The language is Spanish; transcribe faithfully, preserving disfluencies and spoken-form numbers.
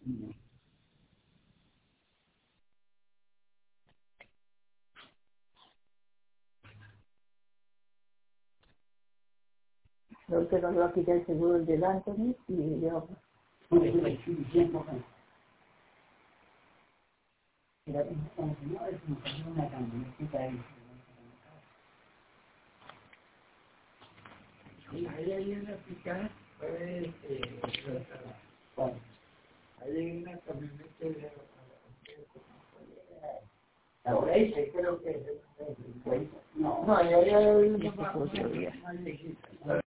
Ahorita nos va a quitar el seguro el del Anthony y yo... Pero como si no, es como si no una camionetita ahí. Sí, ahí hay una picada, pues, eh, bueno, ahí hay una camioneta de la Oreise, creo que es, no, no, ahí hay una más viejita.